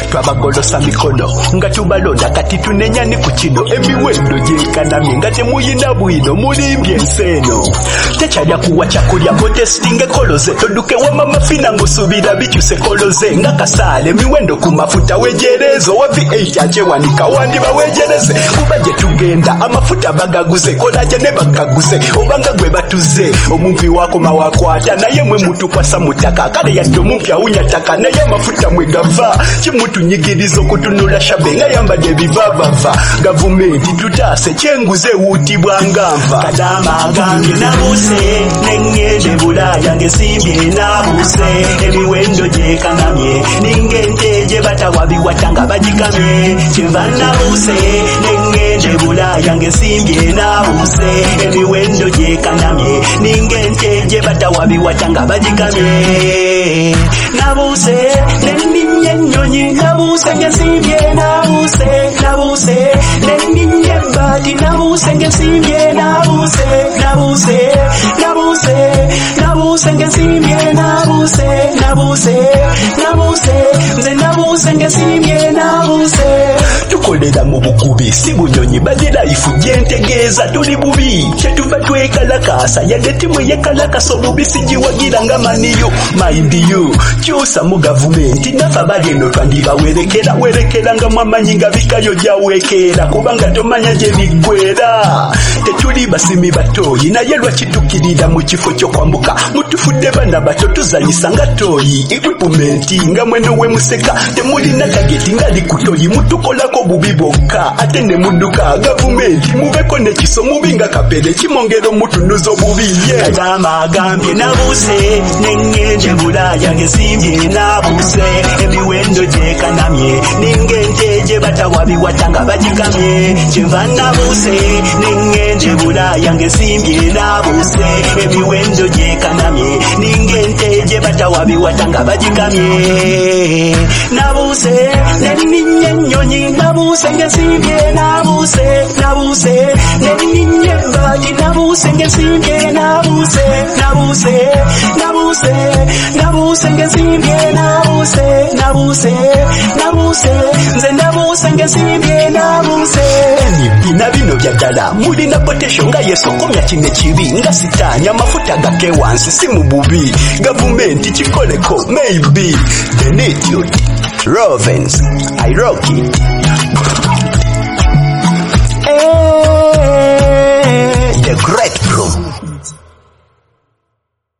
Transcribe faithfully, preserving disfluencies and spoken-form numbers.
twabagolosa mikono nga tubalonda kati tunenyani ku kino emiwendo gyenkanamye nga temuyina bwino mulimbye enseno tekyalya kuwa kyakulya ngotestinge koloze toduke wama mafina ngusubira bikyuse koloze nga kasaale emiwendo ku mafuta wejerezo wa V eight akyewanika wandiba wejereze kuba gye tugenda amafuta bagaguze kolaje ne bagaguze obanga gwe batuze omumpi wako mawakwata naye mwe mutukwasa mutaka kale yadde omumpi awunya taka naye amafuta mwe gava kimutunyigiriza okutunula shabe nga yambadde ebivavava gavumenti tutaase kyenguze wuutibwa nganva kadama agambye nabuse nengende bulaya ngesimbye nabuse emiwendo gyekanamye ningente gye batawabiwata nga bagikamye kyenva nabuse nengende bulaya ngesimbye nabuse emiwendo gyekanamye ningente gye batawabiwata nga bagikamye nabuse nendinye ennyonyi nabuse ngesimbye nabuse nabuse nendinye ebbati nabuse ngesimbye nabuse nabuse nabuse nabuse ngesimbye nabuse nabuse nabuse nze nabuse ngesimbye nabuse tukolera mu bukubi si bunyonyi badirayifu gyentegeeza tuli bubi kyetuva twekalakasa yadde timu yekalakasa obubi sigiwagira nga maniyo mayimbiyo kyusa mu gavumenti nafa balino twandibawerekera werekera nga mwamanyi nga bikayo gyaweekera kubanga tomanya gye biggwera tetuli basimi batoyi naye lwakitukirira mu kifo ky'okwambuka mutufudde bana bato tuzanyisa nga toyi equipumenti nga mweno we museka temulina kageti nga likutoyi mutukolako bubi bwokka ate ne mudduka gavumenti mubeko nekiso mubi nga kapere kimongero mutunuza obubi ye kadama agambye nabuse nengende bulaya ngesimbye nabuse emiwendo gyekanamye ningente gye batawabiwata nga bagikamye kyenva nabuse nengende bulaya ngesimbye nabuse emiwendo gyekanamye ningente gye batawabiwata nga bagikamye nabuse nendinye ennyonyi nabuse ngesimbye nabuse nabuse nendinye ebbati nabuse ngesimbye nabuse nabuse nabuse nabuse ngesimbye nabuse nabuse nabuse nze nabuse ngesimbye nabuse ebina bino byaddala mulina potesho nga yesokomya kino ekibi nga sitaanya amafuta gake wansi si mu bubi gavumenti kikoleko maybe Benedict Rovens Iroki the great